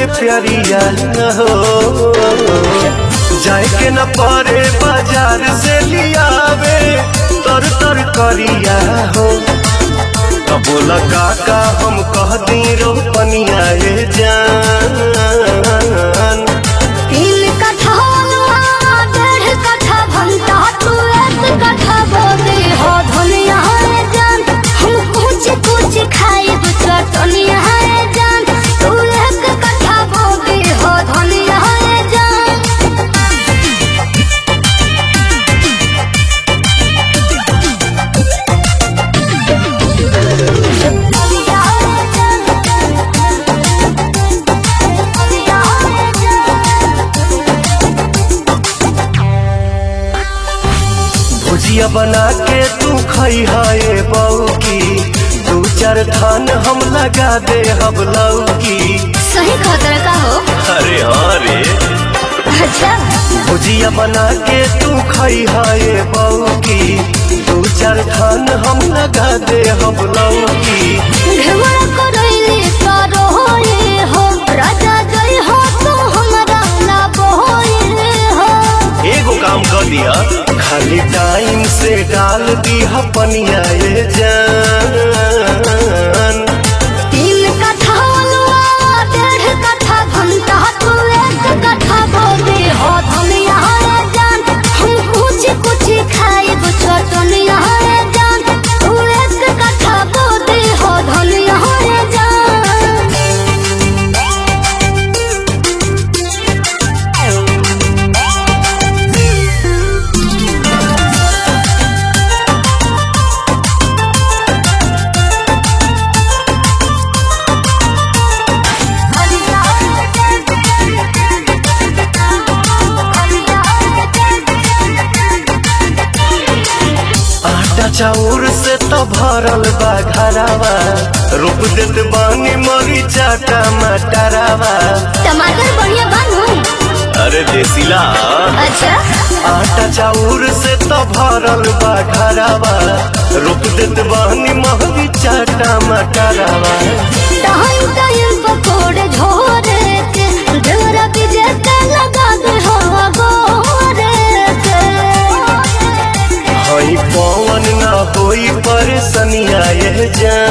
प्यारिया हो, जाए के न परे बाजार से लियावे तर तर करिया हो। तो बोला काका हम कह दी रोपनिया ये जान। 3 कट्ठा अनुआ 1.5 कट्ठा भंटा तू 1 कट्ठा बोले हो धनिया है जान। हम कुछ कुछ खाए दूसरा टनिया है जान। तू 1 कट्ठा बोले हो धनिया है जान। भुजिया बना के तू खई है बऊ की, 2-4 थान हम लगा दे हम लौकी। सही खतर का हो। अरे हाँ रे, अच्छा भुजिया बना के तू खई है बऊ की, 2-4 थान हम लगा दे हम लौकी। घेवड़ा करैले तारो होए हो राजा जय हो तू हमरा ना बोए हो। एगो काम कर दिया, खाली टाइम से डाल दी पनिया ये जान। 3 कट्ठा अनुआ 1.5 कट्ठा भंटा तू 1 कट्ठा बोले हो धनिया है जान। हम कुछ कुछ खाए दूसरा टनिया है जान। तू 1 कट्ठा बोले हो धनिया है जान। आटा चाउर से तो भरल बा घरावा, रोप देत बानी मरीचा टमाटरावा। टमाटर बढ़िया बनू। अरे देसीला, अच्छा आटा चाउर से तो भरल बा घरावा, रोप देत बानी मरीचा टमाटरावा। टाइम टाइम पकोड़े झोरे के देवरा बीजे के लगा दे हो गोरे के। हई पवन ना होई परेशानिया ये जान।